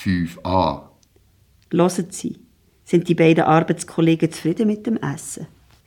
5a. Hören Sie, sind die beiden Arbeitskollegen zufrieden mit dem Essen?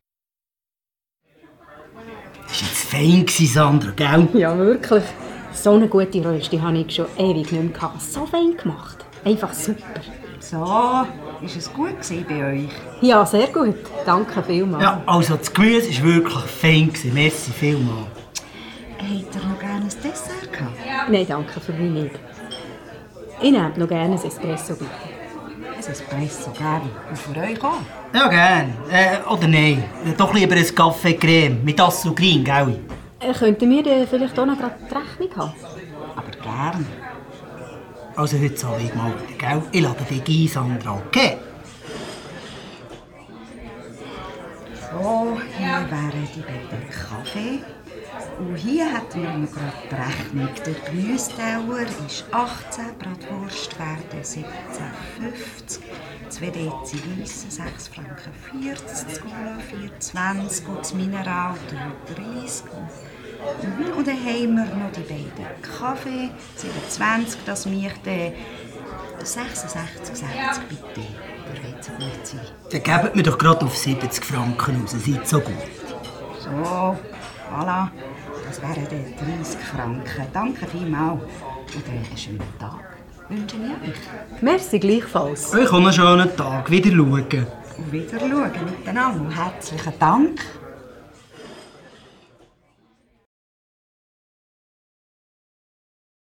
Das war jetzt fein, Sandra, gell? Ja, wirklich. So eine gute Rösti habe ich schon ewig nicht mehr gehabt. So fein gemacht. Einfach super. So, war es gut bei euch? Ja, sehr gut. Danke vielmals. Ja, also das Gemüse war wirklich fein. Merci vielmals. Habt ihr noch gerne ein Dessert gehabt? Nein, danke, für mich nicht. Ich nehme noch gerne ein Espresso, bitte. Ein Espresso, gerne. Und für euch auch? Ja, gern. Oder nein. Doch lieber ein Kaffee Creme mit Assougrine, gell? Könnten wir vielleicht auch noch gerade die Rechnung haben? Aber gern. Also heute zahle ich mal wieder, gell? Ich lade dich ein, Sandra, okay? So, hier wären die beiden Kaffee. Und hier hätten wir noch gerade die Rechnung. Der Gemüseteller ist 18, Bratwurst werden 17,50, 2 Dezi Weisse 6,40 Franken, das Cola 4,20 und das Mineral 3,30. Und dann haben wir noch die beiden Kaffee, 27, das macht 66,60 bitte. Der wird so gut sein. Dann gebt mir doch gerade auf 70 Franken raus, seid so gut. So, voilà. Das wären dann 30 Franken. Danke vielmals. Und einen schönen Tag wünsche ich euch. Merci gleichfalls. Euch auch einen schönen Tag. Wieder schauen. Und wieder schauen miteinander. Herzlichen Dank.